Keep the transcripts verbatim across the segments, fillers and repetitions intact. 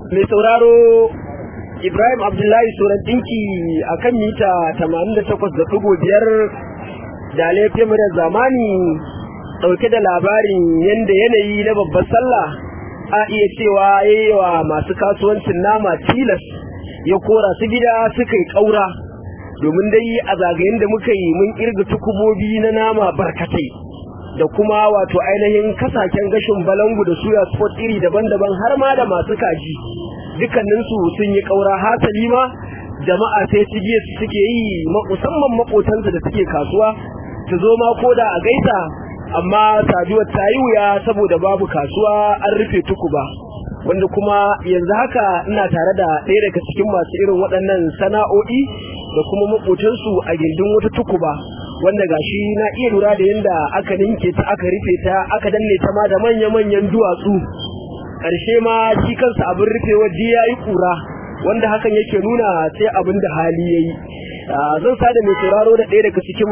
mai sauraro Ibrahim Abdullahi Suran Dinki a kan mita tamanin da takwas da ɗigo biyar da laifin murar zamani ɗauke da labarin yadda yanayi na babbar sallah a iya cewa yayiwa masu kasuwancin nama tilas ya kora su gida suka yi ƙaura domin dai a zagayen da muka yi mun kirga tukubobi na nama barkatai da kuma wato ainihin kasaken gashin balangu da suya sport iri daban-daban har ma da masu kaji dukkaninsu sun yi ƙaura hasali ma jama'a sai cigiyar su suke yi musamman makotansu da suke kasuwa su zo ma ko da a gaisa amma saduwar ta yi wuya saboda babu kasuwa an rufe tukuba wanda kuma yanzu haka ina tare da ɗaya daga cikin masu irin waɗannan sana'o'i da kuma makotansu a gindin wata tukuba wanda gashi na iya lura da yadda aka ninke ta aka rufe ta aka danne ta ma da manya-manyan duwatsu ƙarshe ma shi kansa abin rufewar ji ya yi ƙura wanda hakan yake nuna sai abin da hali ya yi zan sada mai sauraro da ɗaya daga cikin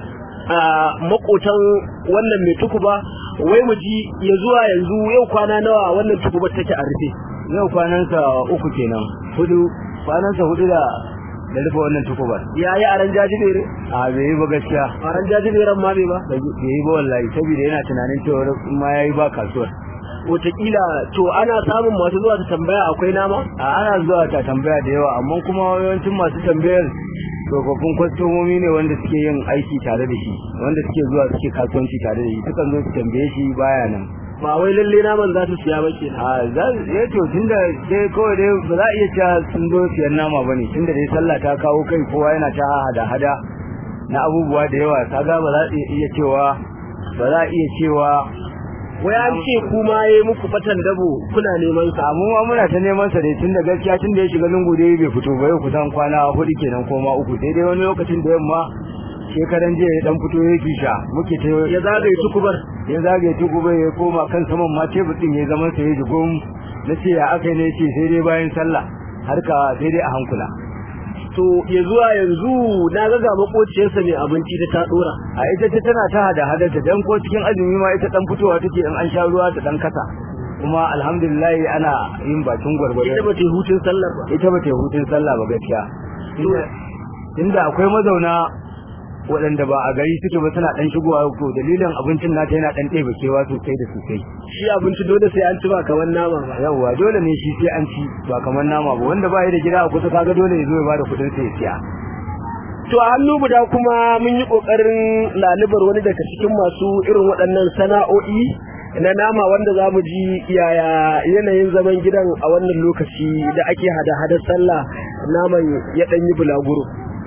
makotan wannan mai tukuba wai mu ji ya zuwa yanzu yau kwana nawa wannan tukuba take a rufe. Yau kwanansa uku kenan hudu kwanansa hudu da da rufe wannan tukubar. Ya yi aran jajibere? A bai yi ba gaskiya. Aran jajiberen ma bai ba? Bai yi ba wallahi saboda yana tunanin cewa ma ya yi ba kasuwar. Wataƙila to ana samun masu zuwa ta tambaya akwai nama? A ana zuwa ta tambaya da yawa amma kuma yawancin masu tambayar tsofaffin kwastomomi ne wanda suke yin aiki tare da shi wanda suke zuwa suke kasuwanci tare da shi sukan zo su tambaye shi baya nan. Ba wai lalle naman za su siya ba ke. A za ya to tunda dai kawai dai ba za a iya cewa sun zo siyan nama bane tunda dai sallah ta kawo kai kowa yana ta hada hada na abubuwa da yawa kaga ba za a iya cewa ba za a iya cewa wai an ce kuma yayi muku batan dabo kuna neman sa. Mu ma muna ta neman sa dai tunda gaskiya tunda ya shiga lungu dai bai fito ba yau kusan kwana hudu kenan ko ma uku sai dai wani lokacin da yamma shekaran jiya ya dan fito ya kisha muke ta ya zagaye tukubar ya zagaye tukubar ya koma kan saman ma tebur din ya zama sai ya jigum nace ya akai ne yace sai dai bayan sallah harka sai dai a hankula. To ya zuwa yanzu na ga ga makociyarsa mai abinci da ta dora a ita ce tana ta hada hada ta dan ko cikin azumi ma ita dan fitowa take in an sha ruwa ta dan kasa kuma alhamdulillah ana yin bakin gwargwado. Ita ba ta hutun sallah ba ita ba ta hutun sallah ba gaskiya inda akwai mazauna waɗanda ba a gari suke ba suna ɗan shigowa to dalilin abincin nata yana ɗan ɗebe kewa sosai da sosai. Shi abinci dole sai an ci ba kamar nama ba. Yawwa dole ne shi sai an ci ba kamar nama ba wanda ba yi da gida a kusa kaga dole ya zo ya bada kuɗin sai ya siya. To a hannu guda kuma mun yi ƙoƙarin lalubar wani daga cikin masu irin waɗannan sana'o'i na nama wanda za mu ji yaya yanayin zaman gidan a wannan lokaci da ake hada-hadar sallah naman ya ɗan yi bulaguro.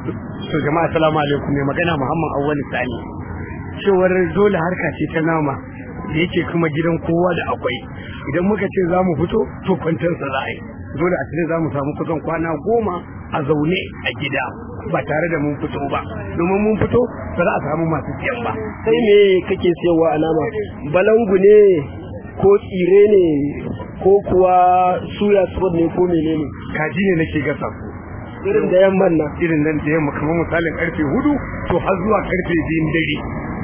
To jama'a assalamu alaikum ne magana Muhammad Awwal Sani cewar dole harka ce ta nama da yake kuma gidan kowa da akwai idan muka ce za mu fito to kwantar sa za a yi dole a cikin za mu samu kusan kwana goma a zaune a gida ba tare da mun fito ba domin mun fito ba za a samu masu siyan ba. Sai me kake siyarwa a nama? Balangu ne ko tsire ne ko kuwa suya sport ne ko menene? Kaji ne nake gasa ku irin da yamman nan irin nan da yamma kamar misalin karfe hudu to har zuwa karfe biyun dare.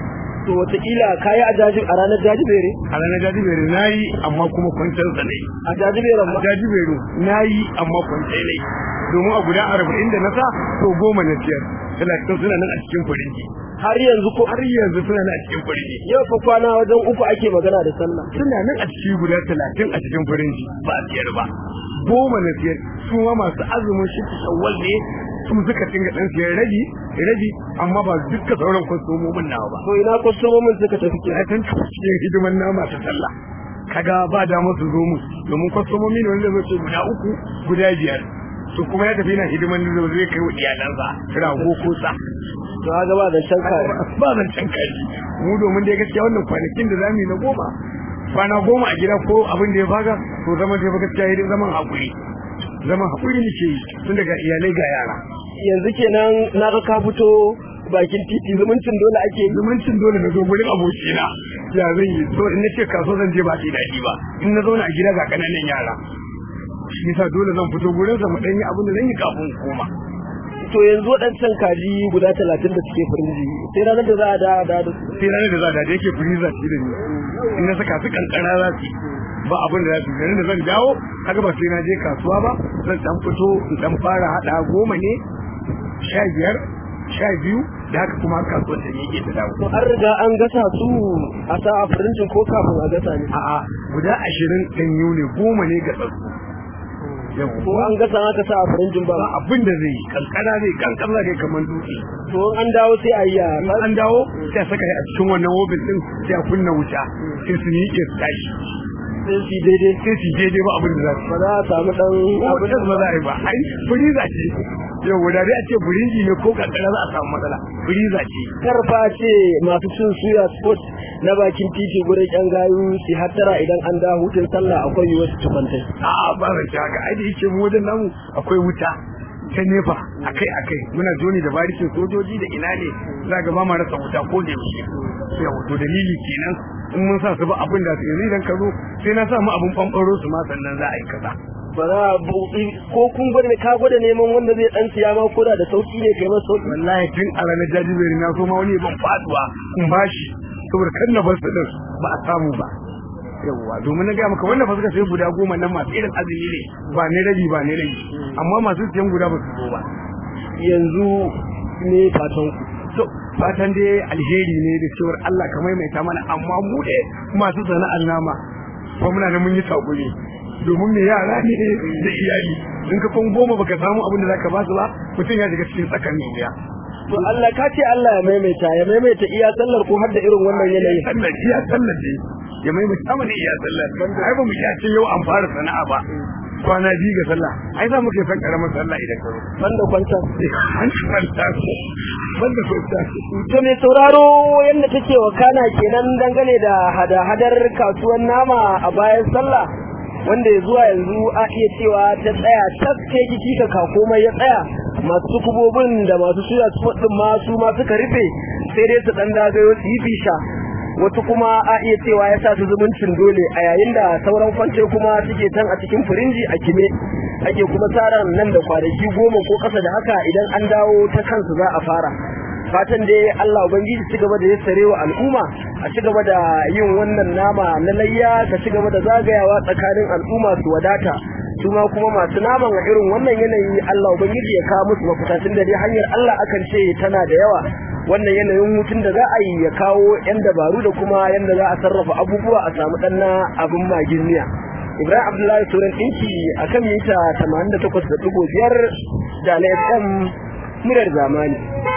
To wataƙila kayi a jaji a ranar jajibere? A ranar jajibere na yi amma kuma kwanciyar sa ne. A jajibere ma? A jajibere na yi amma kwanciyar ne domin a guda arba'in da na sa to goma na ciyar talatin suna nan a cikin farinji. Har yanzu ko? Har yanzu suna nan a cikin farinji. Yau fa kwana wajen uku ake magana da sallah. Suna nan a cikin guda talatin a cikin farinji ba a siyar ba. Goma na siyar su ma masu azumin shi shawwal ne su suka dinga dan siyar rabi rabi amma ba dukkan sauran kwastomomin nawa ba. To ina kwastomomin suka tafi ke? A kan cikin hidiman nama ta sallah. Kaga ba da musu zo mu domin kwastomomi ne wanda zai ce guda uku guda biyar. To kuma ya tafi na hidiman da zai kai wa iyalansa rago ko sa. To ga ba da shan kaji. Ba zan shan kaji. Mu domin dai gaskiya wannan kwanakin da zamu yi na goma kwana goma a gida ko abin da ya faga to zaman da ya gaskiya yi zaman hakuri zaman hakuri ne ke yi tun daga iyalai ga yara. Yanzu kenan na ga ka fito bakin titi zumuncin dole ake yi. Zumuncin dole na zo gurin abokina ya zan yi so in na ce kaso zan je ba sai daɗi ba in na zauna a gida ga ƙananan yara shi yasa dole zan fito gurin sa mu dan yi abin da zan yi kafin koma. To yanzu waɗancan kaji guda talatin da suke firinji sai ranar da za a da da sai ranar da za a da yake firiza shi da ni in na saka su kankara za su ba abin da za su gani da zan dawo kaga ba sai na je kasuwa ba zan dan fito in dan fara hada goma ne sha biyar sha biyu da haka kuma kasuwar da yake ta dawo. To an riga an gasa su a sa a firincin ko kafin a gasa ne? A'a guda ashirin ɗanyu ne goma ne ga tsatsu. Ko an gasa aka sa a firincin ba? Abin da zai kankana zai kankana zai kamar dutse. To an dawo sai a yi a an dawo sai a saka a cikin wannan wobin din sai a kunna wuta sai su yi ke tashi. Sai su daidai? Sai su daidai ba abin da za su. Ba za a samu ɗan abin da ba za a yi ba. Ai firiza ce. Yau guda dai a ce burinji ne ko kankana za a samu matsala. Firiza ce. Karfa ce masu cin suya sport na bakin titi gurin ƴan gayu su hattara idan an da hutun sallah akwai yi wasu tufantai. A'a ba zan haka ai da yake mu wajen namu akwai wuta ta nefa akai akai muna joni da barikin sojoji da ina ne za ga ba ma rasa wuta ko da yaushe. Yau to dalili kenan in mun sa su ba abin da su yanzu idan ka zo sai na sa mu abin ɓanɓaro su ma sannan za a yi kaza. Ba za a buɗi ko kun gwada ka gwada neman wanda zai ɗan siya ma koda da sauƙi ne kai masa sauƙi. Wallahi tun a ranar jajiberi na so ma wani ban faduwa in bashi saboda kan na bar su ɗin ba a samu ba. Yawwa domin na gaya maka wannan fa suka sayi guda goma nan masu irin azumi ne ba ne rabi ba ne rabi amma masu siyan guda ba su zo ba. Yanzu ne fatan ku. To fatan dai alheri ne da cewar Allah ka maimaita mana amma mu dai masu sana'ar nama ko muna nan mun yi takuri domin me yara ne da iyali in ka kun goma baka samu abin da zaka ba su ba mutum ya shiga cikin tsakanin wuya. To Allah ka ce Allah ya maimaita ya maimaita iya sallar ko har da irin wannan yanayi. Sallar iya sallar ne ya maimaita mana iya sallar ai ba mu iya ce yau an fara sana'a ba kwana biyu ga sallah ai za mu kai san karamar sallah idan ka zo banda kwanta an kwanta banda kwanta to me sauraro yanda take wakana kenan dangane da hada-hadar kasuwar nama a bayan sallah wanda ya zuwa yanzu a iya cewa ta tsaya taske kiki ka komai ya tsaya masu kubobin da masu suya sport din ma su ma suka rufe sai dai su dan dagayo su yi fisha wasu kuma a iya cewa ya sa su zumuncin dole a yayin da sauran kwance kuma suke can a cikin firinji a kime ake kuma tsaron nan da kwanaki goma ko kasa da haka idan an dawo ta kansu za a fara fatan dai Allah ubangiji ci gaba da yassare wa al'umma a ci gaba da yin wannan nama na layya ka ci gaba da zagayawa tsakanin al'umma su wadata su ma kuma masu naman a irin wannan yanayi Allah ubangiji ya kawo musu mafita tun da dai hanyar Allah akan ce tana da yawa wannan yanayin hutun da za a yi ya kawo yan dabaru da kuma yanda za a sarrafa abubuwa a samu dan na abin magizniya. Ibrahim Abdullahi Turan ɗinki akan mita tamanin da takwas da ɗigo biyar da na F M murar zamani.